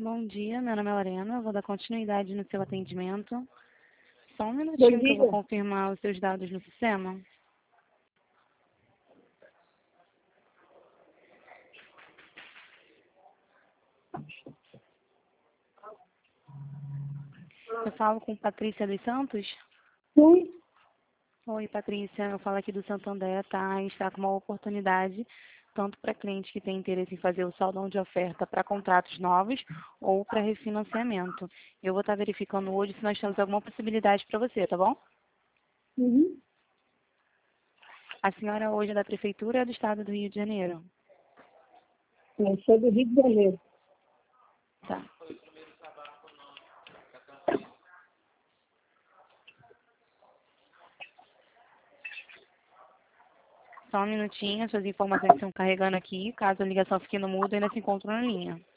Bom dia, meu nome é Lorena, eu vou dar continuidade no seu atendimento. Só um Bom minutinho que eu vou dia. confirmar os seus dados no sistema. Eu falo com Patrícia dos Santos. Sim, Oi, Patrícia, eu falo aqui do Santander, tá? A gente está com uma oportunidade, tanto para cliente que tem interesse em fazer o saldão de oferta para contratos novos ou para refinanciamento. Eu vou estar verificando hoje se nós temos alguma possibilidade para você, tá bom? uhum. A senhora hoje é da Prefeitura ou é do Estado do Rio de Janeiro? Eu sou do Rio de Janeiro. Tá. Só um minutinho, suas informações estão carregando aqui. Caso a ligação fique no mudo, ainda se encontra na linha.